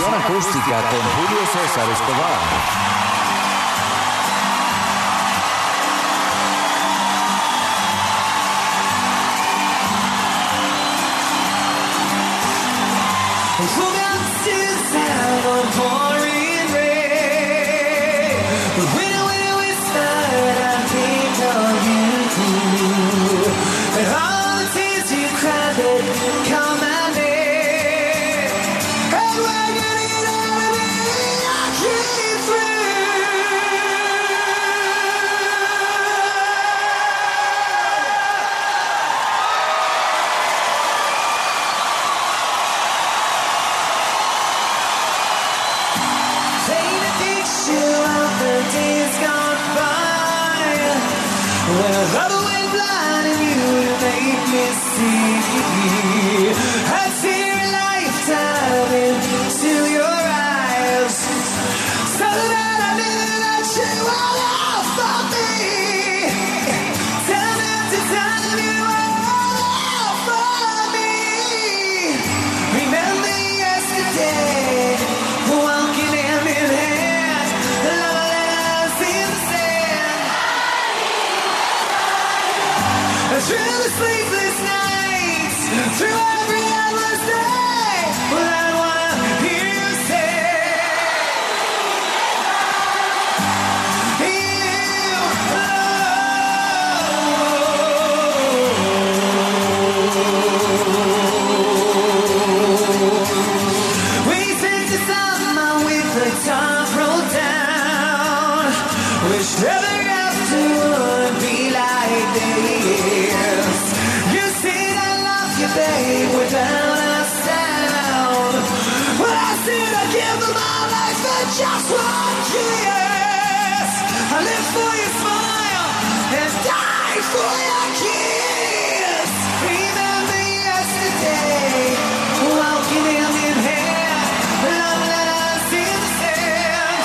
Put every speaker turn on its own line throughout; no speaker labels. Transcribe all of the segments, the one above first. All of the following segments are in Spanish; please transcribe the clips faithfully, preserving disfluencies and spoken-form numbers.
Versión acústica con Julio César Escobar.
Pouring rain, but when when we start, I think of you, and all the tears you cried that call my name, and when you need everything I came through. Paint a picture of the days gone by, when I thought I went blind and you made me see. I see a lifetime into your eyes, so that I knew that you were all for me. Time after time you were all for me. Remember yesterday, walking hand in hand, the love letters in the sand. Through the sleepless nights, through every endless day, well, I wanna hear you say, you when you sent us out my way, the top rolled down. Wish never after would be like this. You said I love you, babe, without a sound. Well, I said I'd give them my life for just one kiss. I live for your smile and die for your kiss. Remember yesterday, walking hand in hand, love letters in the sand.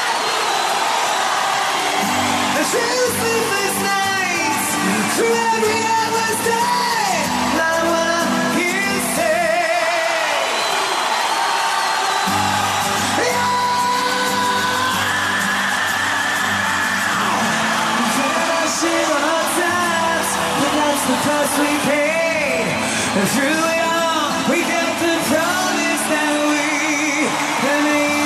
Through the sleepless nights, through every endless day, I wanna hear you say, yeah. I shame on our times, but that's the price we paid. And through it all, we got the promise that we made.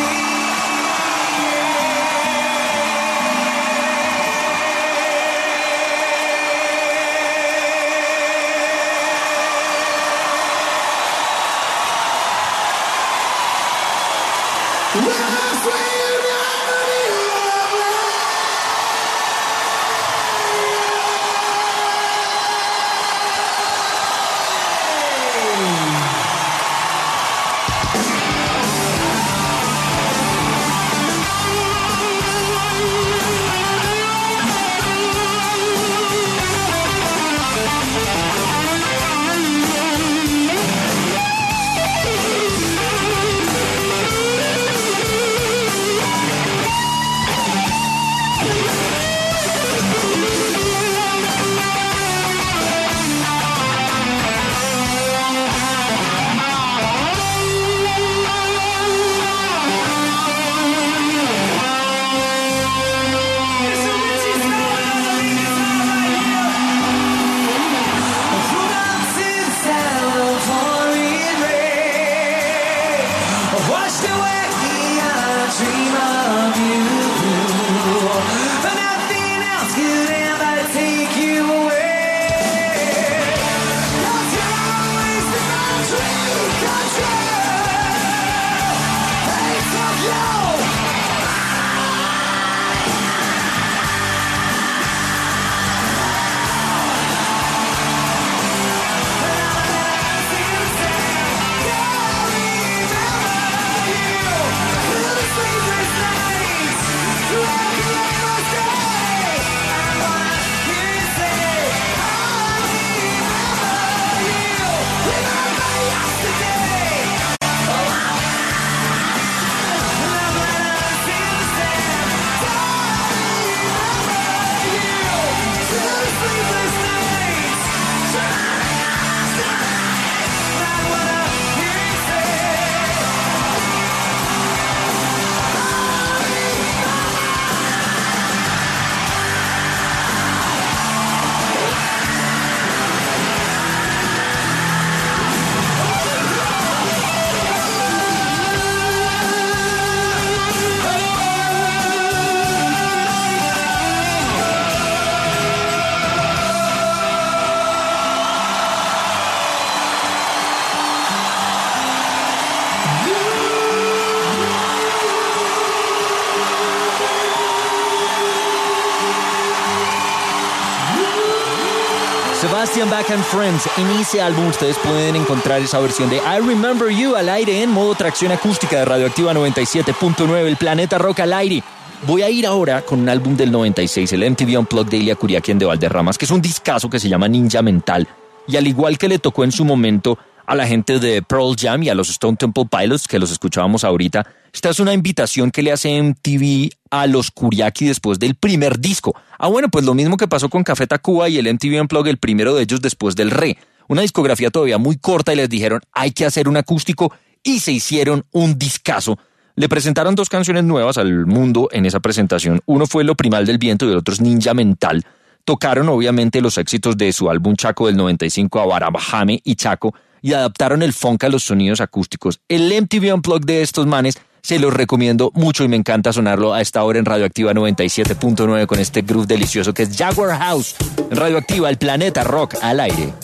Sebastian Bach and Friends. En ese álbum ustedes pueden encontrar esa versión de I Remember You al aire en modo tracción acústica de Radioactiva noventa y siete punto nueve, el planeta rock al aire. Voy a ir ahora con un álbum del noventa y seis, el M T V Unplugged de Ilia Kuriakian de Valderramas, que es un discazo que se llama Ninja Mental. Y al igual que le tocó en su momento a la gente de Pearl Jam y a los Stone Temple Pilots, que los escuchábamos ahorita, esta es una invitación que le hace M T V a los Kuriaki después del primer disco. Ah, bueno, pues lo mismo que pasó con Café Tacuba y el M T V Unplugged, el primero de ellos después del Re. Una discografía todavía muy corta y les dijeron, hay que hacer un acústico, y se hicieron un discazo. Le presentaron dos canciones nuevas al mundo en esa presentación. Uno fue Lo Primal del Viento y el otro es Ninja Mental. Tocaron obviamente los éxitos de su álbum Chaco del noventa y cinco, Abarabajame y Chaco, y adaptaron el funk a los sonidos acústicos. El M T V Unplugged de estos manes se los recomiendo mucho y me encanta sonarlo a esta hora en Radioactiva noventa y siete punto nueve con este groove delicioso que es Jaguar House. En Radioactiva, el planeta rock al aire.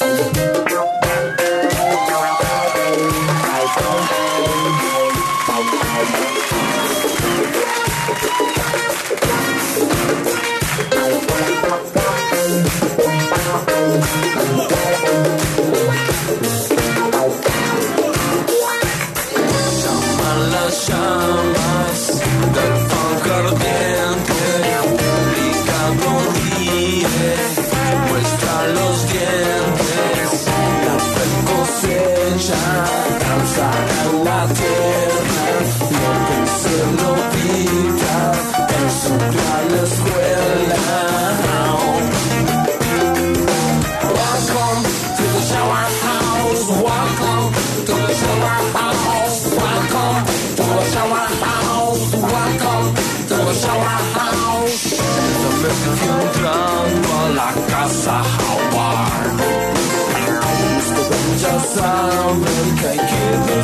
Llamas del funk ardiente, Ricardo ríe, muestra los dientes, la fe cosecha, danza en la tierra, lo que se lo pica, en su la escuela. Welcome to the shower house, welcome to the shower house, welcome to the shower house, welcome to the shower house. Dame entrando a la casa Howard. Ustedes ya saben que hay que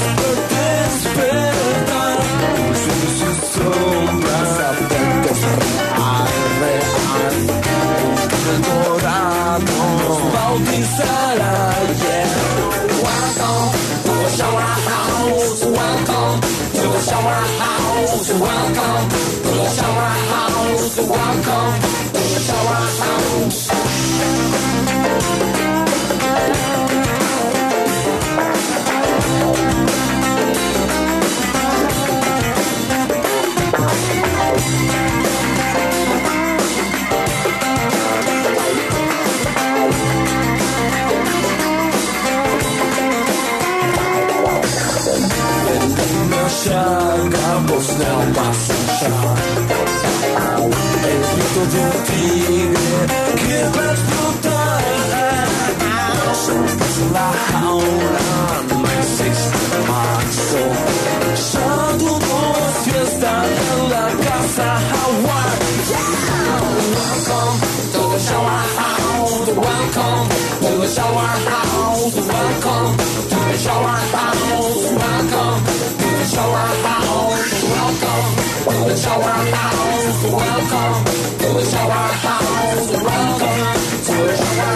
despertar, despertar. Sus sombras saben que es real, real. El dorado nos bautizará ayer. Welcome to the shower house, welcome to the shower house, welcome to the shower house, welcome to the shower house. Hagamos now vas a echar el grito de un tigre que va a explotar. Somos la jaula, no existe más. Ya tuvimos fiesta en la casa Howard. Welcome to the shower house, welcome to the shower house, welcome to the shower house, welcome to the shower house, welcome to the shower house, welcome to the shower house, welcome to the shower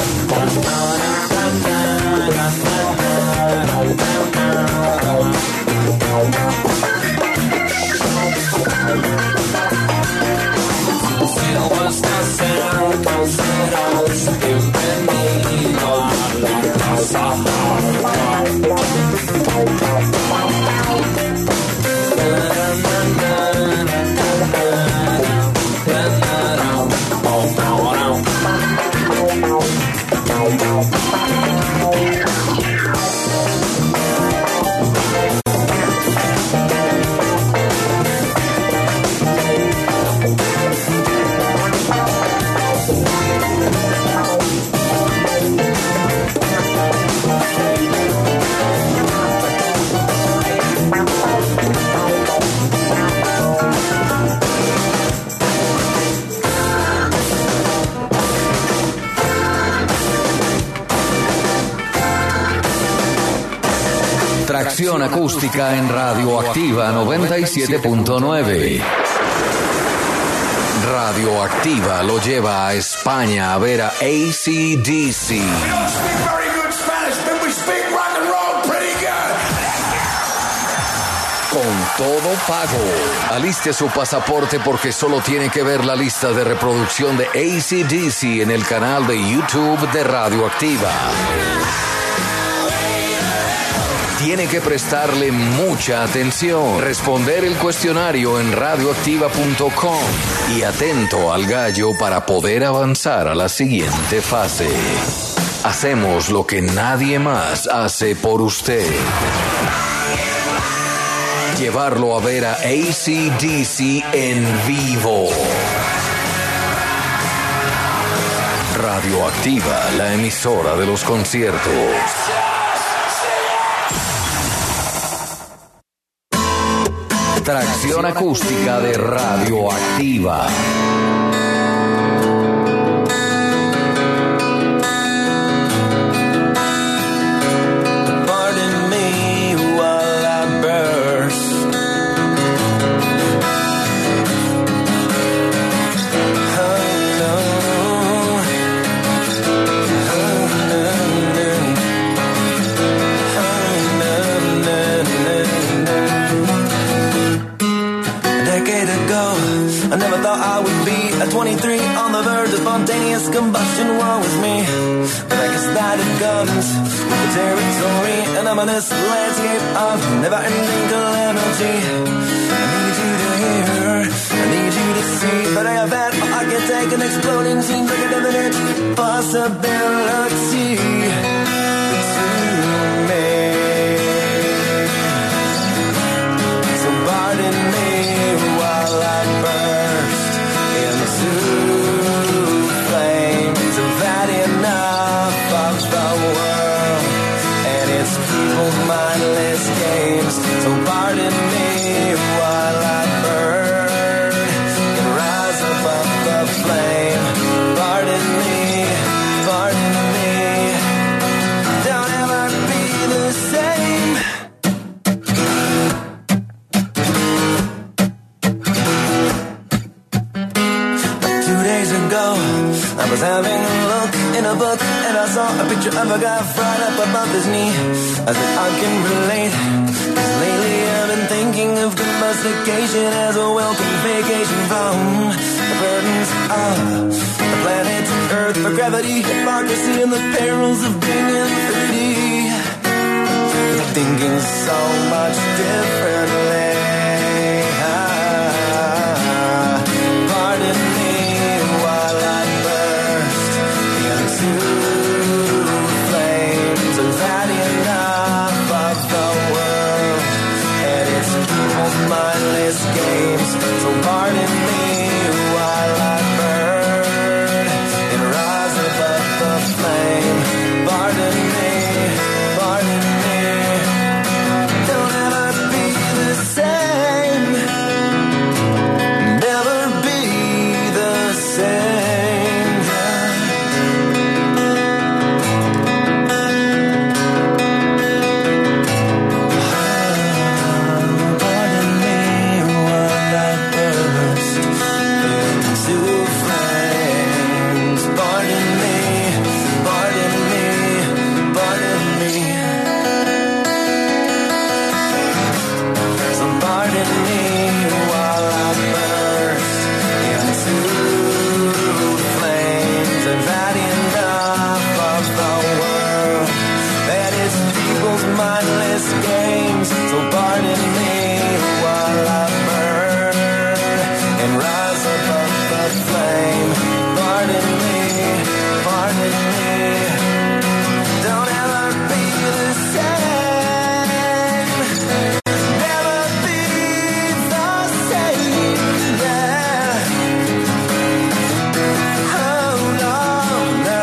Si no estás cerca, serás bienvenido a la casa.
Tracción acústica en Radioactiva noventa y siete punto nueve. Radioactiva lo lleva a España a ver a A C D C. con todo pago. Aliste su pasaporte porque solo tiene que ver la lista de reproducción de A C D C en el canal de YouTube de Radioactiva. Tiene que prestarle mucha atención, responder el cuestionario en radioactiva punto com y atento al gallo para poder avanzar a la siguiente fase. Hacemos lo que nadie más hace por usted. Llevarlo a ver a A C D C en vivo. Radioactiva, la emisora de los conciertos. Tracción acústica de Radioactiva.
Pardon me while I burst. Oh no. Oh no, no. Oh no, no, no. A decade ago, I never thought I would be at twenty-three on the verge of spontaneous combustion. Woe is me, but I guess that it comes with the territory, an ominous landscape of never-ending calamity. I need you to hear, I need you to see, but I have had I can take an exploding scene like an imminent possibility to me. So pardon me while I burst into flames. I've had enough of the world and its people's mindless games. So pardon me while I burn and rise above the flame. Pardon me, pardon me. Don't ever be the same. Two days ago, I was having a look in a book and I saw a picture of a guy fried up above his knee. I said I can relate, 'cause lately I've been thinking of domestication as a welcome vacation from the burdens of the planet Earth, for gravity, hypocrisy, and the perils of being in thirty. Thinking so much differently. Pardon me while I burst into flames. I've had enough of the world and its people's mindless games. So pardon me while I burn and rise above the flame. Pardon me, pardon me. Don't ever be the same. Never be the same. Pardon me while I burst into flames. Pardon me, pardon me, pardon me. So pardon me while I burst into flames. I've had enough of the world and its people's mindless games. So pardon me while I burn and rise above the flame. Pardon me, pardon me. Don't ever be the same. Never be the same. Yeah. Oh no, no,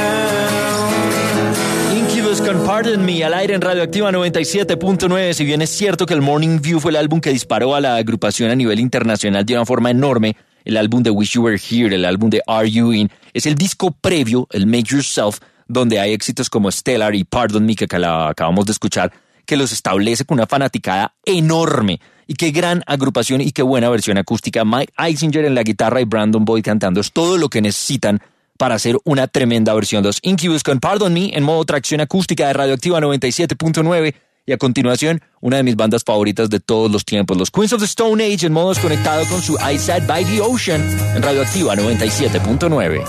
no.
Incubus con Pardon Me al aire en Radioactiva noventa y siete punto nueve. Si bien es cierto que el Morning View fue el álbum que disparó a la agrupación a nivel internacional de una forma enorme, el álbum de Wish You Were Here, el álbum de Are You In, es el disco previo, el Make Yourself, donde hay éxitos como Stellar y Pardon Me, que acá- acabamos de escuchar, que los establece con una fanaticada enorme. Y qué gran agrupación y qué buena versión acústica. Mike Eisinger en la guitarra y Brandon Boyd cantando. Es todo lo que necesitan para hacer una tremenda versión. Los Incubus con Pardon Me en modo tracción acústica de Radioactiva noventa y siete punto nueve. Y a continuación, una de mis bandas favoritas de todos los tiempos, los Queens of the Stone Age, en modo desconectado con su I Sat by the Ocean en Radioactiva noventa y siete punto nueve.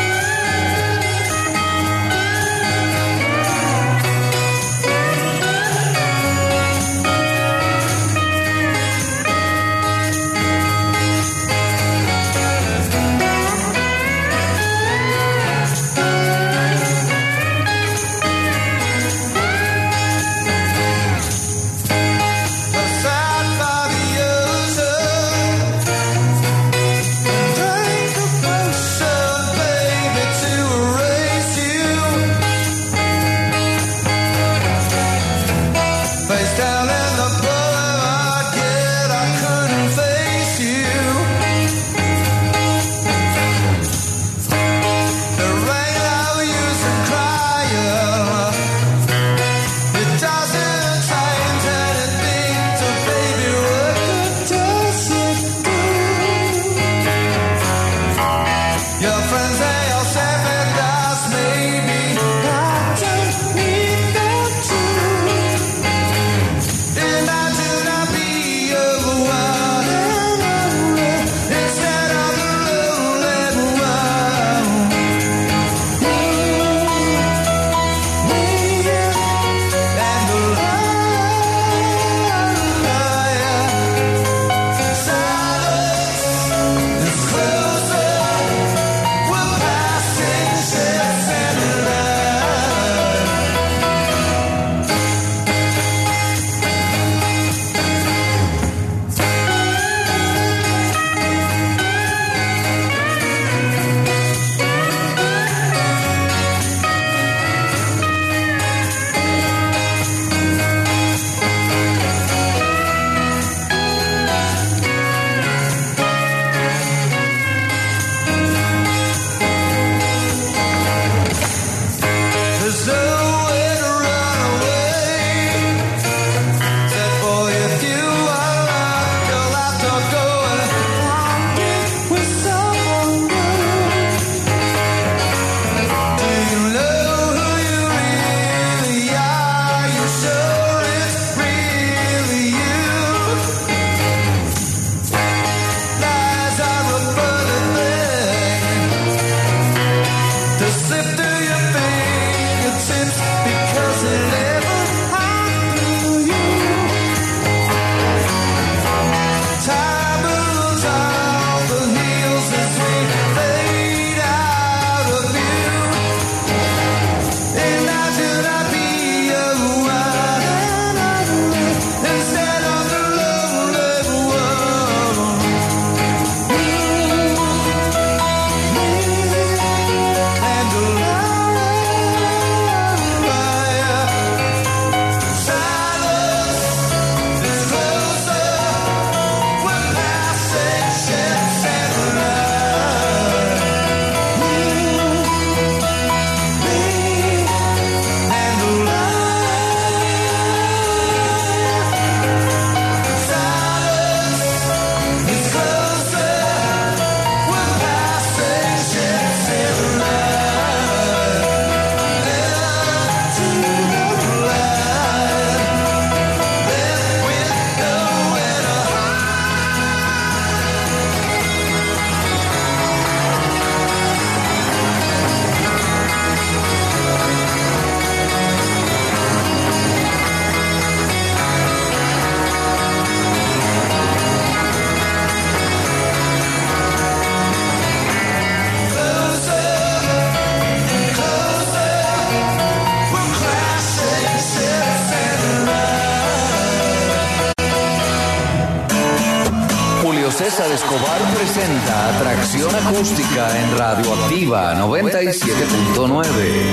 César Escobar presenta Atracción Acústica en Radioactiva noventa y siete punto nueve.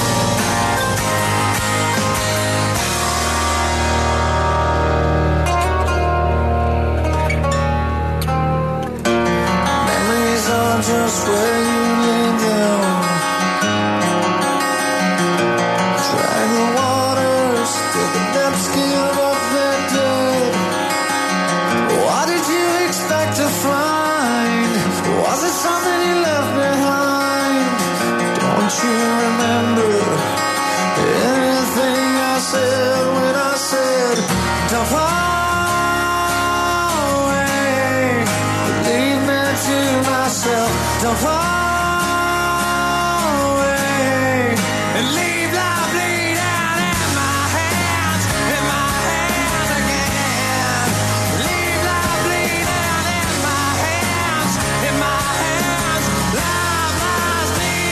Memories are just where you lay down. Try the waters till the depths give up their dead. What did you expect to find? Was it something you left behind? Don't you remember? Don't fall away and leave life bleed out in my hands, in my hands again. Leave life bleed out in my hands, in my hands. Life lies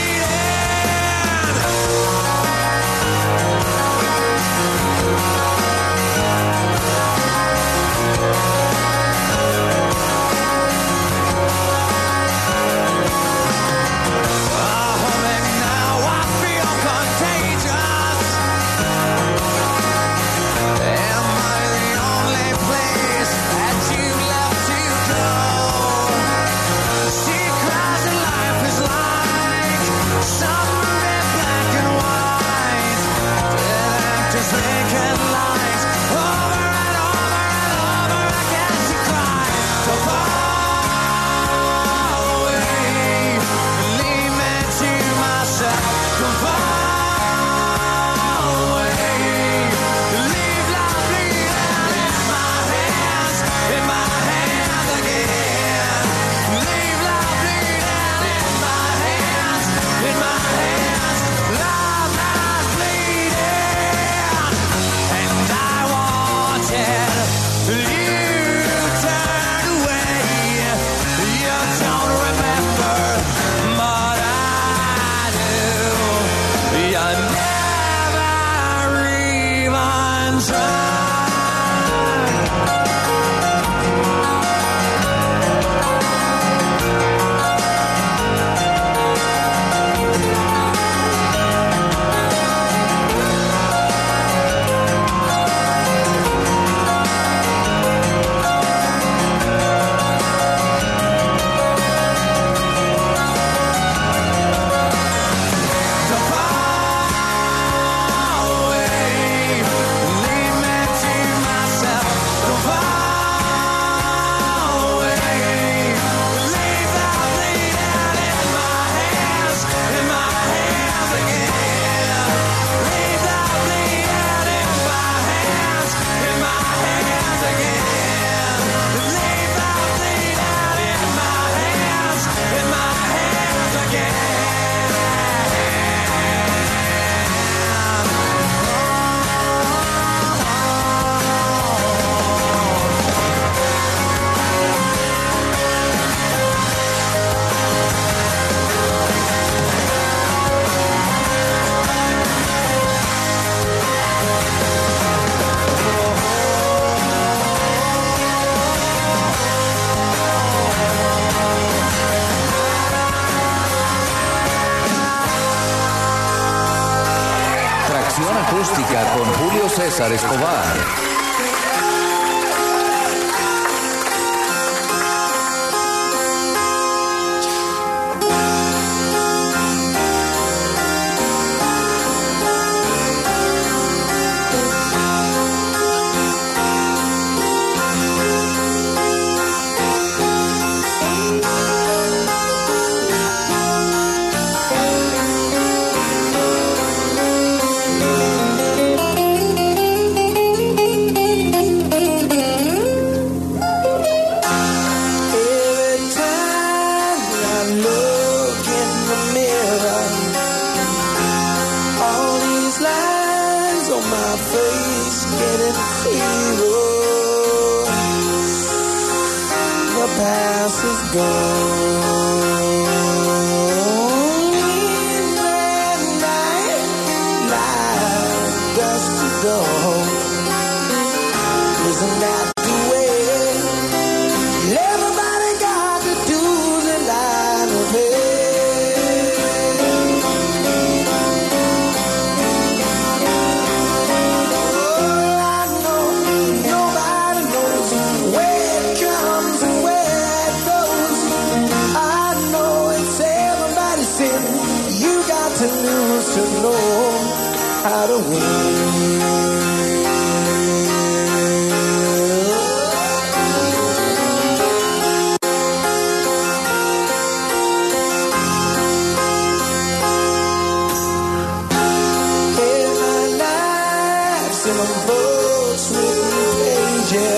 Acústica con Julio César Escobar.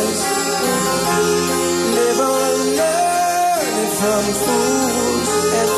from fools and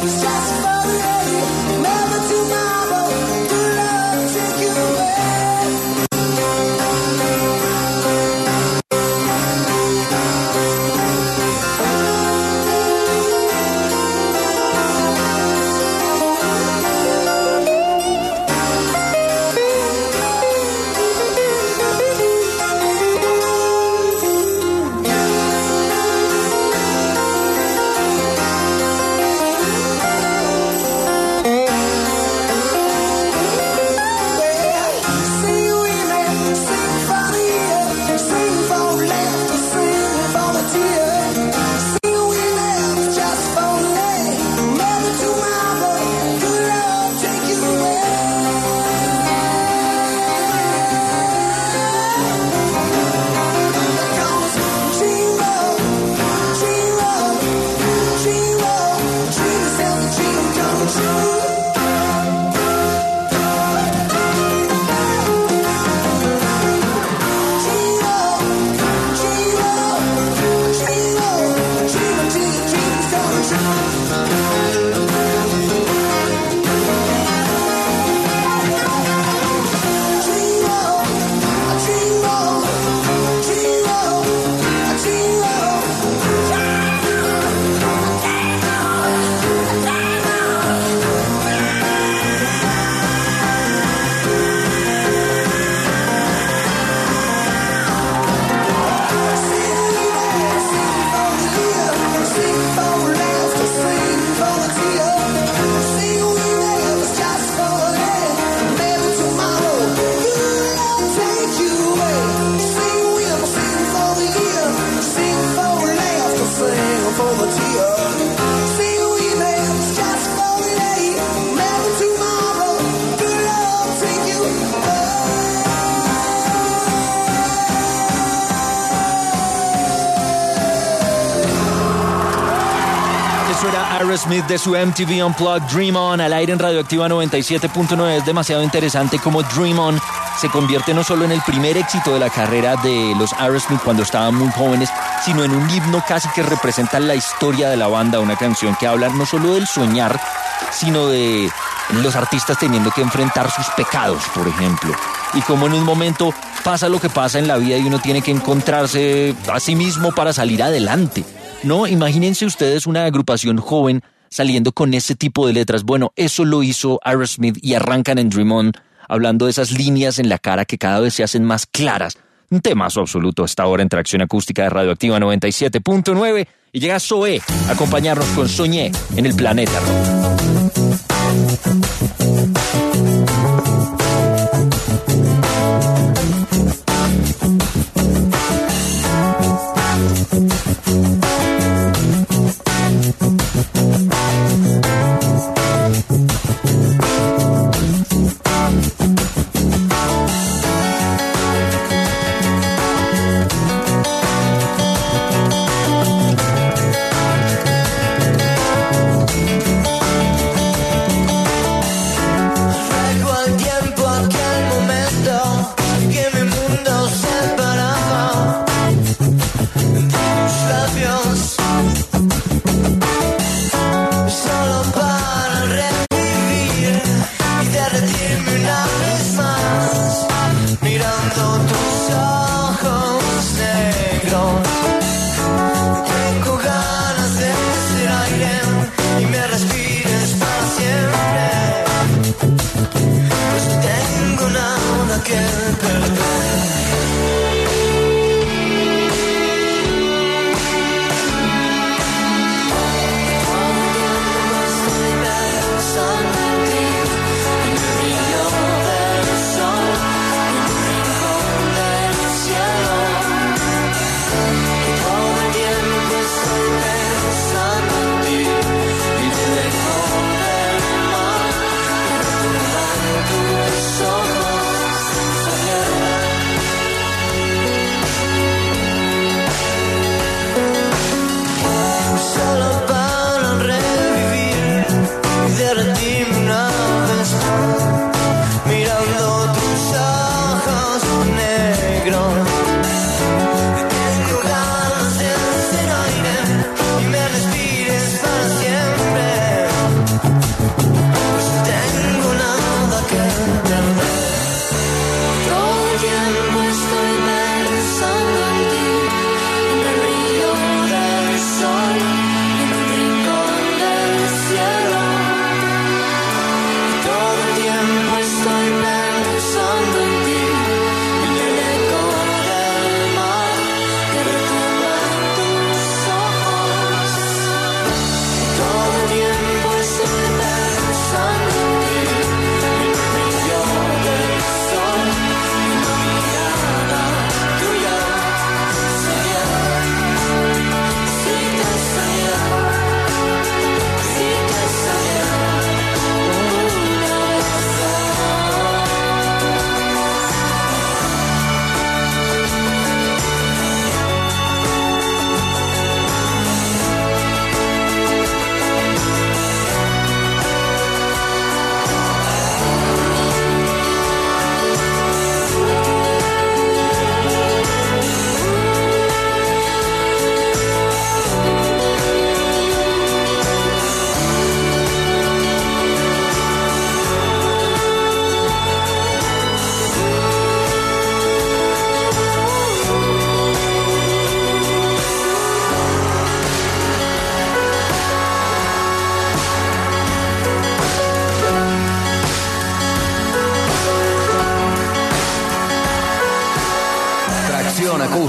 Aerosmith de su M T V Unplugged Dream On al aire en Radioactiva noventa y siete punto nueve. Es demasiado interesante cómo Dream On se convierte no solo en el primer éxito de la carrera de los Aerosmith cuando estaban muy jóvenes, sino en un himno casi que representa la historia de la banda, una canción que habla no solo del soñar, sino de los artistas teniendo que enfrentar sus pecados, por ejemplo, y cómo en un momento pasa lo que pasa en la vida y uno tiene que encontrarse a sí mismo para salir adelante. No, imagínense ustedes una agrupación joven saliendo con ese tipo de letras. Bueno, eso lo hizo Aerosmith y arrancan en Dream On hablando de esas líneas en la cara que cada vez se hacen más claras. Un temazo absoluto hasta ahora en Tracción Acústica de Radioactiva noventa y siete punto nueve. Y llega Zoé a acompañarnos con Soñé en el Planeta Rock.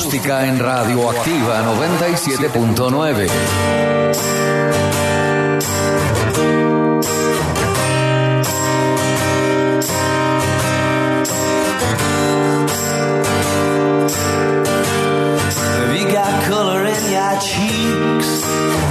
Acústica en Radioactiva noventa y siete punto nueve.
Have you got color in your cheeks?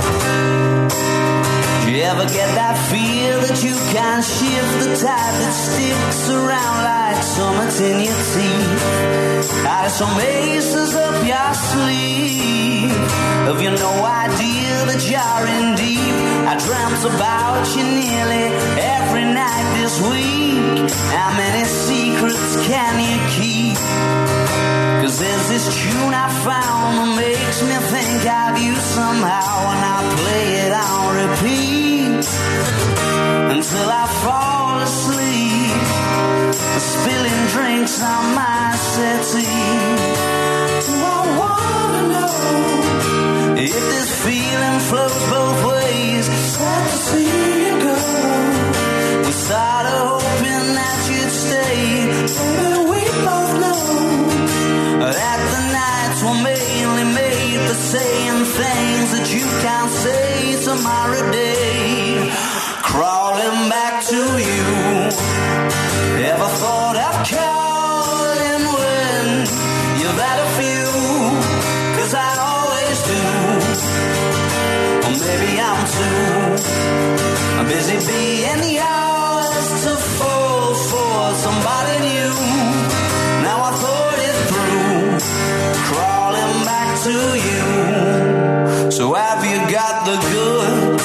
Do you ever get that feel that you can shift the tide that sticks around like summits in your teeth? Are some aces up your sleeve? Have you no idea that you're in deep? I dreamt about you nearly every night this week. How many secrets can you keep? Cause there's this tune I found that makes me think of you somehow, and I play it on repeat until I fall asleep, spilling drinks on my settee. Do I wanna know if this feeling flows both ways? Sad to see you go. We started hoping that you'd stay, but we both know that the nights were mainly made for saying things that you can't say tomorrow day. Crawling back to you. Ever thought of calling when you've had a few? Cause I always do. Or maybe I'm too busy being yours to fall for somebody new. Now I thought it through, crawling back to you. So have you got the goods?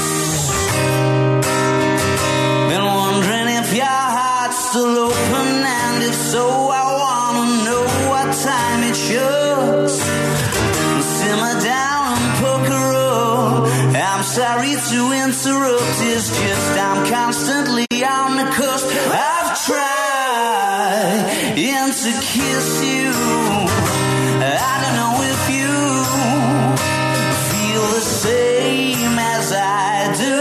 Been wondering if your heart's still open, and if so, I wanna know what time it shuts. Simmer down and pucker up. I'm sorry to interrupt, it's just I'm constantly on the cusp. I've tried to kiss you. I don't know if you feel the same as I do,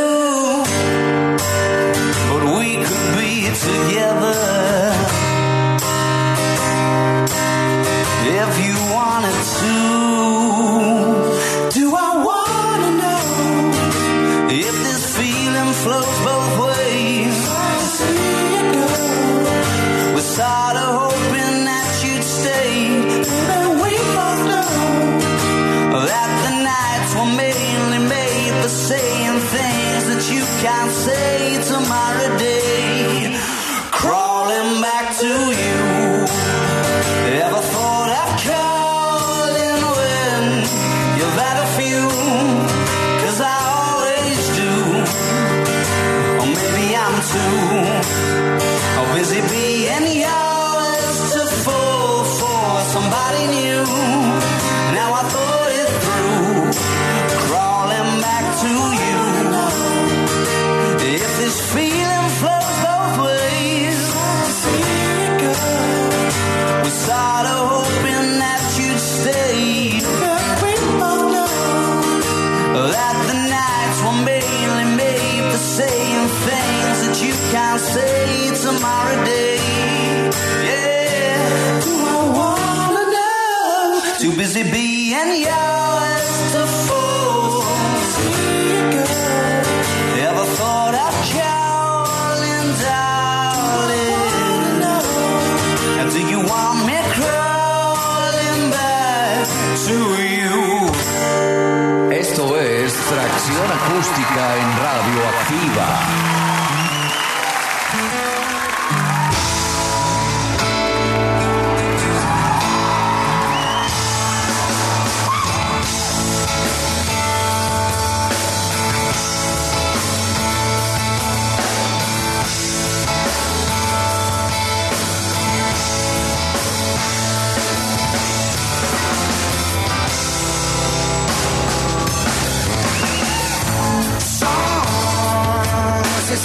but we could be together if you wanted to. Do I wanna know if this feeling flows both ways? I see it go. We started hoping that you'd stay, but we both know that the nights were mainly made for saying things that you can't say tomorrow day. Crawling back to you. Ever thought of calling when you've had a few? 'Cause I always do. Or maybe I'm too or busy being yours to fall for somebody new. Now I thought it through, crawling back to you. If this feeling flows both ways, we started hoping that you'd stay, but we both know that the nights were mainly made for saying things that you can't say tomorrow day. Yeah, do I wanna know? Too busy being yours to fall. Ever thought of calling, darling? And do you want me crawling back to you?
Esto es Tracción Acústica en Radioactiva.
Songs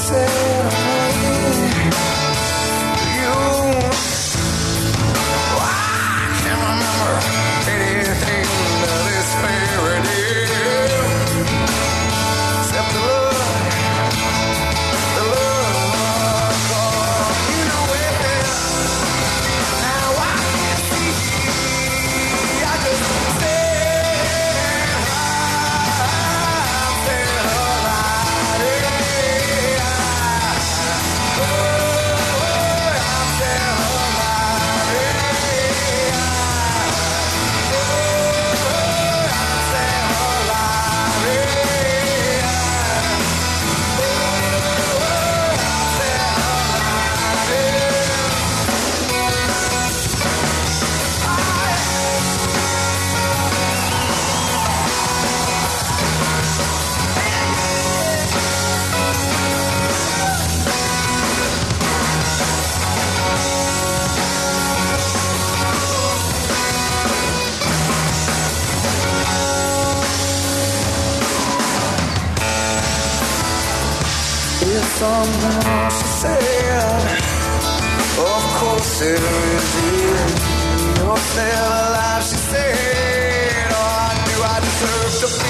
Someone she said, of course there is it. You're still alive, she said. Oh, do I deserve to be?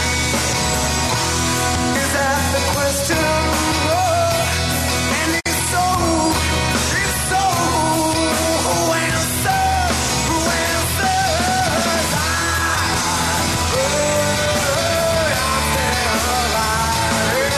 Is that the question? Oh, and it's so, it's so. Who answers? Who answers? I, oh, I'm still alive.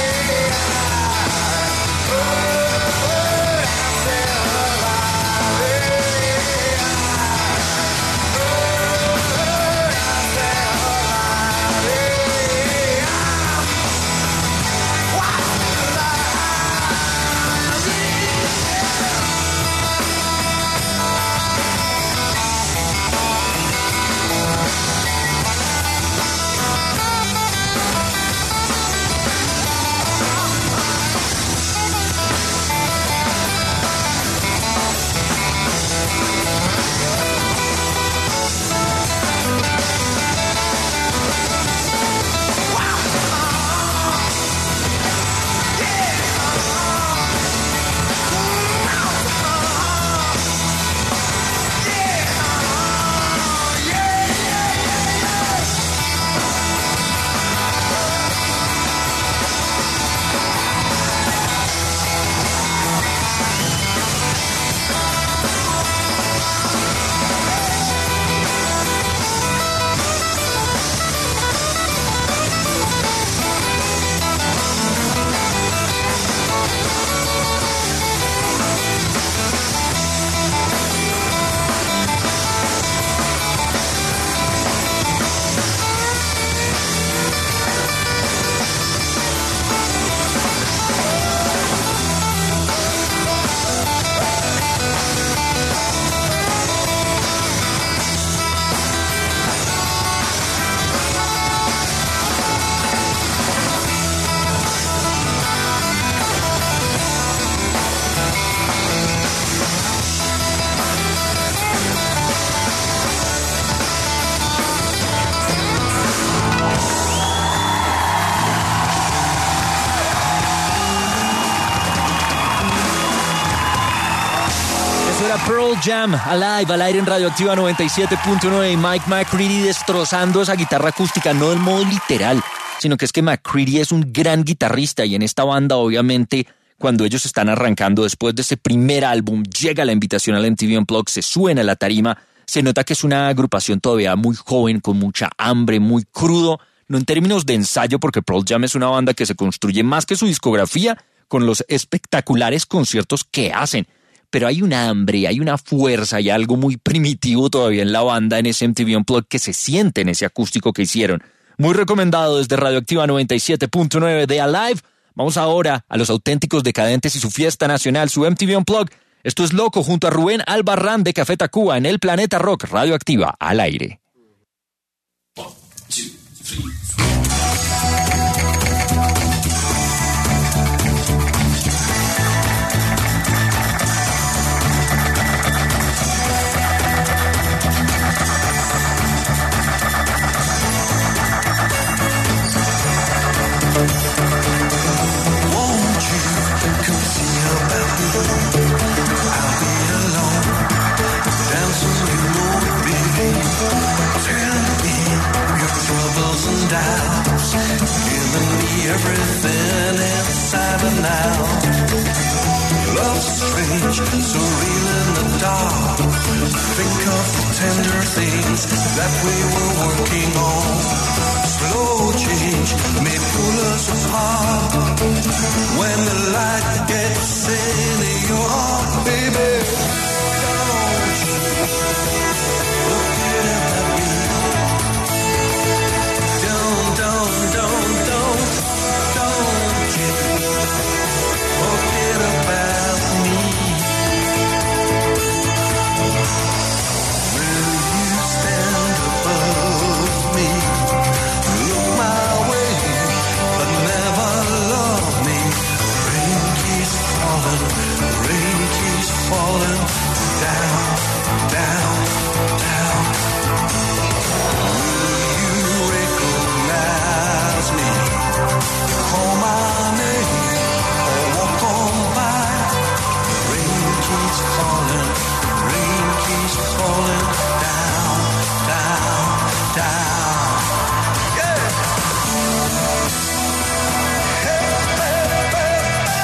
Pearl Jam, Alive, al aire en Radioactiva noventa y siete punto nueve, y Mike McCready destrozando esa guitarra acústica, no del modo literal, sino que es que McCready es un gran guitarrista, y en esta banda obviamente cuando ellos están arrancando después de ese primer álbum, llega la invitación al M T V Unplugged, se suben a la tarima, se nota que es una agrupación todavía muy joven, con mucha hambre, muy crudo, no en términos de ensayo, porque Pearl Jam es una banda que se construye más que su discografía con los espectaculares conciertos que hacen. Pero hay una hambre, hay una fuerza, hay algo muy primitivo todavía en la banda, en ese M T V Unplugged, que se siente en ese acústico que hicieron. Muy recomendado desde Radioactiva noventa y siete punto nueve de Alive. Vamos ahora a Los Auténticos Decadentes y su fiesta nacional, su M T V Unplugged. Esto es Loco junto a Rubén Albarrán de Café Tacuba en el Planeta Rock, Radioactiva al aire.
One, two, three.
Won't you
strange, surreal in the dark. Think of the tender things that we were working on. Slow change may pull us apart. When the light gets in your heart, baby, don't you forget about me. Don't, don't, don't, don't, don't you forget about me. Will you stand above me? Look my way, but never love me. Rain keeps falling, rain keeps falling down, down, down. Will you recognize me? Call my name or walk on by. Rain keeps falling, rain keeps falling down, down, down. Yeah. Hey, hey, hey,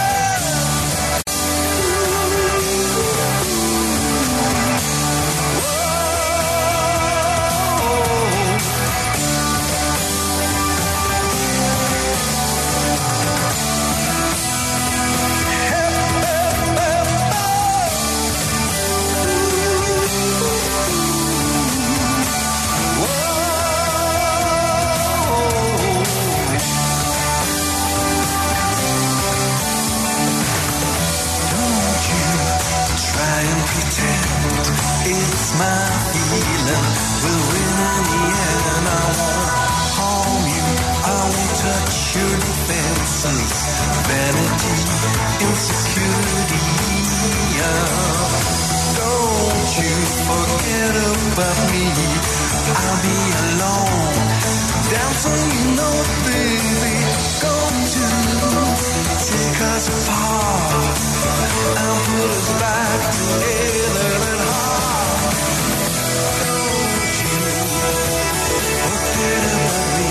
try and pretend it's my feeling. We'll win in the end. I won't harm you. I won't touch your defenses. Vanity, insecurity. Yeah. Don't you forget about me. I'll be alone. Dancing, you know, baby. Going to take us apart and put us back together and hard. Don't you forget about me.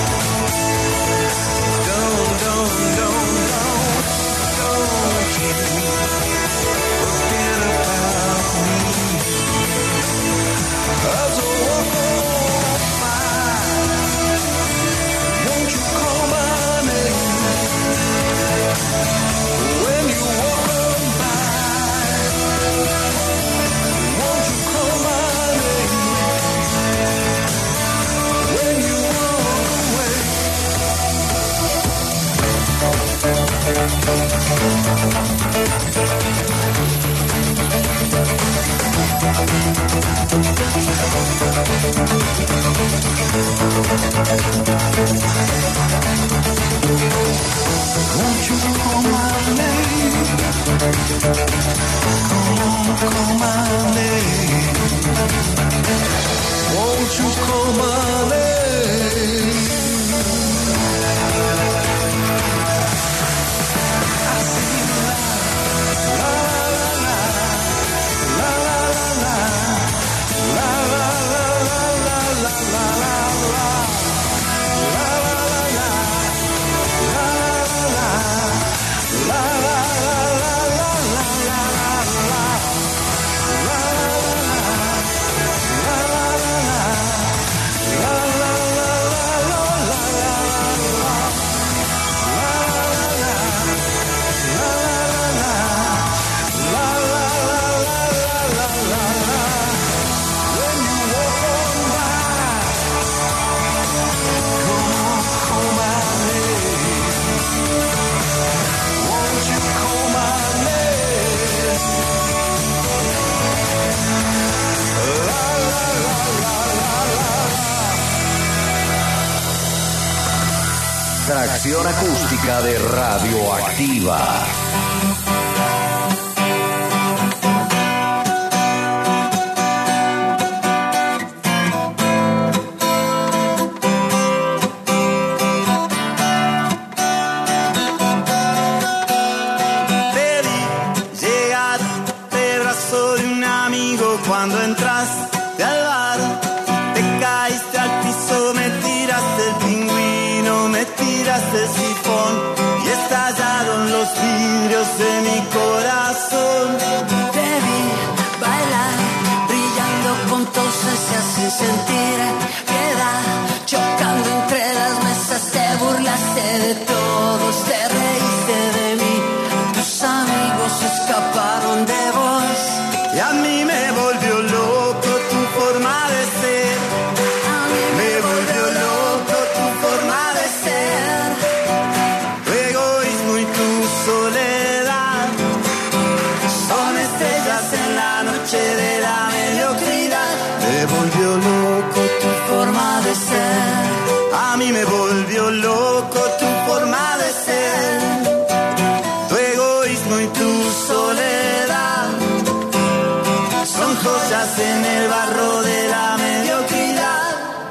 Don't, don't, don't, don't, don't you forget about me. As I walk on by, won't you call my name? When you walk on by, won't you call my name? When you walk away. Won't you call my name? Come on, call my name. Won't you call my name? I sing la la la la la la la la la la la la la la.
Tracción acústica de Radioactiva.
Cuando entraste al bar, te caíste al piso, me tiraste el pingüino, me tiraste el sifón y estallaron los vidrios de mi corazón. sin sentir piedad, chocando entre las mesas, te burlaste de todos, te reíste de mí, tus amigos escaparon de vos.
Y a mí me volvió loco tu forma de ser.
A mí me volvió loco tu forma de ser.
Tu egoísmo y tu soledad
Son estrellas en la noche de la mediocridad.
me volvió loco
Tu forma de ser.
A mí me volvió loco tu forma de ser, tu egoísmo y tu soledad son joyas en el barro de la mediocridad.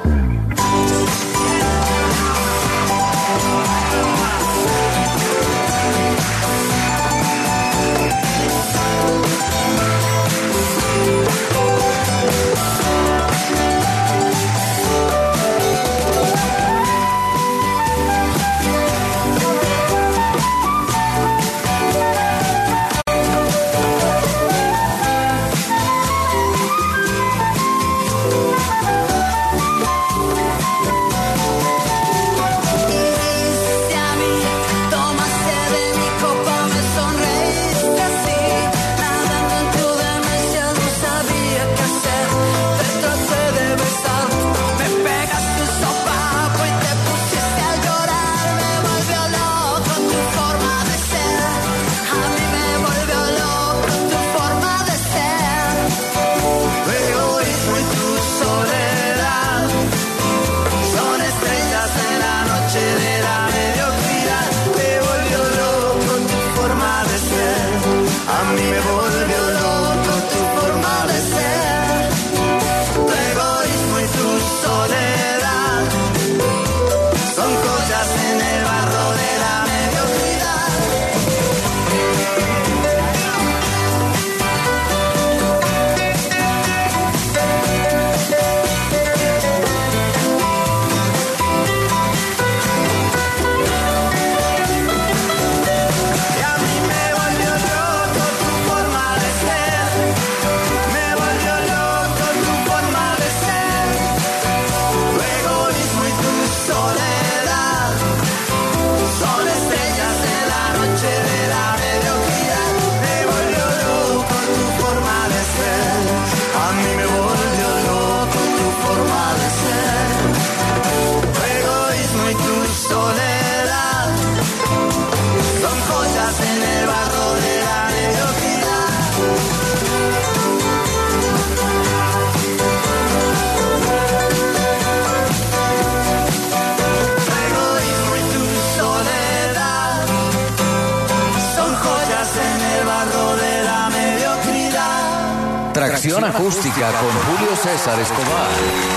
Viniste a mí, tomaste de mi copa, me sonreíste así, nadando en tu demencia, no sabía qué hacer, te traté de besar, me pegaste un sopapo y te pusiste a llorar, me volvió loco tu forma de ser, a mí me volvió loco tu forma de ser,
Tu egoísmo y tu soledad son estrellas en la noche de la mediocridad. Me volvió loco tu forma de ser, a mí me volvió loco tu forma de ser. Tu egoísmo y tu soledad son joyas en el barro de la mediocridad. Y a mí me volvió loco tu forma de ser, me volvió loco tu forma de ser, tu egoísmo y tu soledad son estrellas en la noche de la mediocridad. Me volvió loco tu forma de ser, a mí me volvió loco tu forma de ser, tu egoísmo y tu soledad son joyas en el barro de la mediocridad. Tu egoísmo y tu soledad son joyas en el barro de la mediocridad.
Tracción acústica con Julio César Escobar.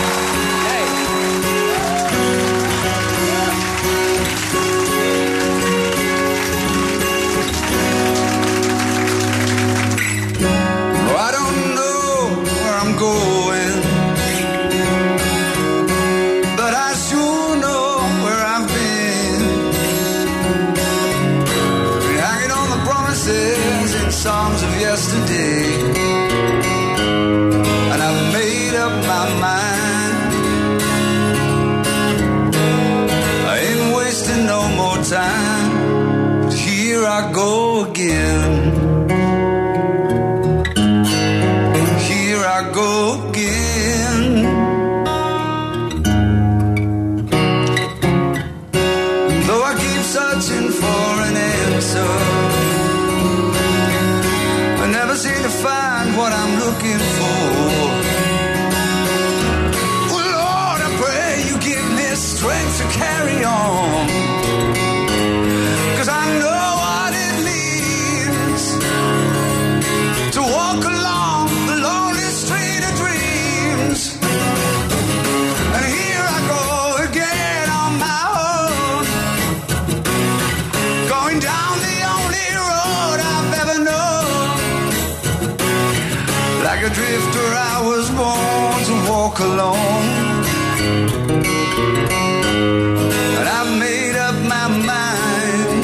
Oh, I don't know where I'm going, but I sure know where I've been. Been hanging on the promises and songs of yesterday, and I've made up my mind. I ain't wasting no more time, but here I go again. Here I go again. Though I keep searching for an answer, I never seem to find what I'm looking for. Oh Lord, I pray you give me strength to carry on, 'cause I know what it means to walk along the lonely street of dreams. And here I go again on my own, going down the only road I've ever known. Like a drifter I was born to walk alone, and I've made up my mind.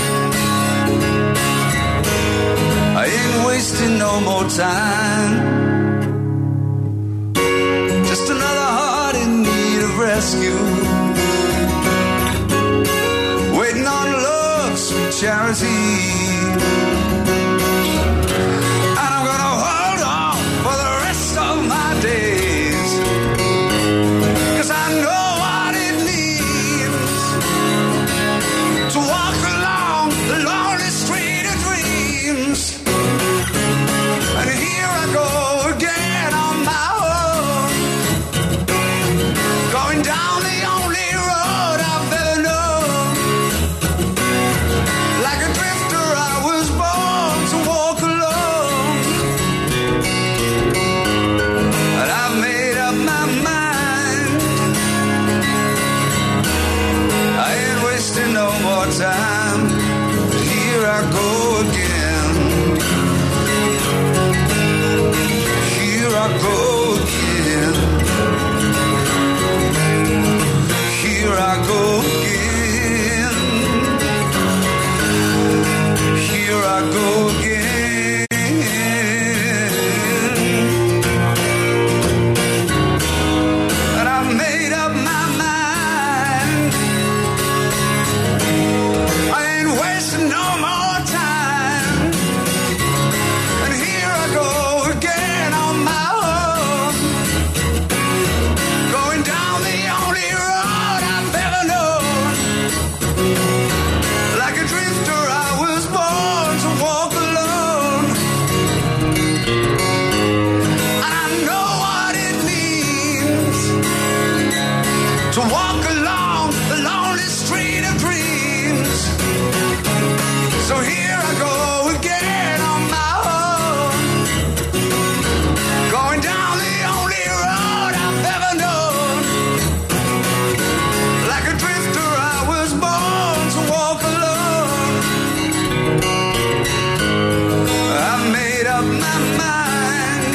I ain't wasting no more time. Just another heart rescue. Waiting on love's sweet charity. And I'm gonna hold on for the rest of my days. 'Cause I know what it means to walk along the lonely street of dreams. And here I go again on my own, going down the only road I've ever known. Like a drifter I was born to walk alone. And I've made up my mind, I ain't wasting no more time. Here I go again. Here I go again. Here I go again. Here I go again. And I've made up my mind, I ain't wasting no more time. And here I go again on my own, going down the only road I've ever known. Like a drifter I was born to walk alone. And I know what it means to walk along the lonely street of dreams. So here I go again on my own, going down the only road I've ever known. Like a drifter I was born to walk alone. I've made up my mind,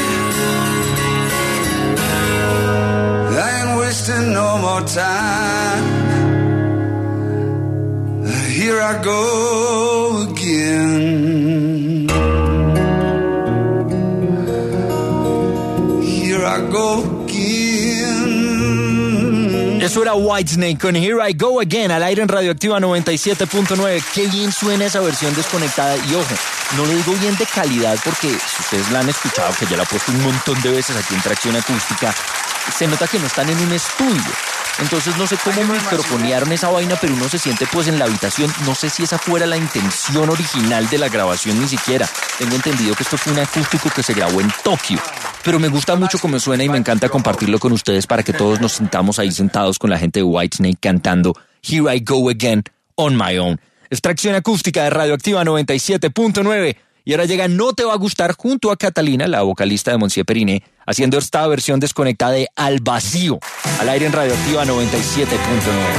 I ain't wasting no more time. Here I go again. Here I go again.
Eso era Whitesnake con Here I Go Again, al aire en Radioactiva noventa y siete punto nueve. Qué bien suena esa versión desconectada. Y ojo, no lo digo bien de calidad porque si ustedes la han escuchado, que ya la he puesto un montón de veces aquí en Tracción Acústica, se nota que no están en un estudio. Entonces no sé cómo microfonearon esa vaina, pero uno se siente pues en la habitación. No sé si esa fuera la intención original de la grabación ni siquiera. Tengo entendido que esto fue un acústico que se grabó en Tokio. Pero me gusta mucho cómo suena y me encanta compartirlo con ustedes para que todos nos sintamos ahí sentados con la gente de Whitesnake cantando Here I Go Again on My Own. Extracción acústica de Radioactiva noventa y siete punto nueve. Y ahora llega No Te Va a Gustar junto a Catalina, la vocalista de Monsieur Periné, haciendo esta versión desconectada de Al Vacío, al aire en Radioactiva noventa y siete punto nueve.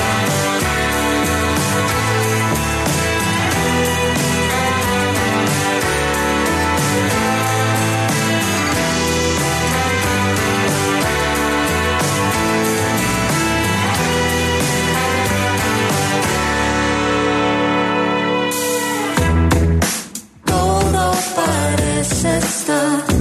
Parece estar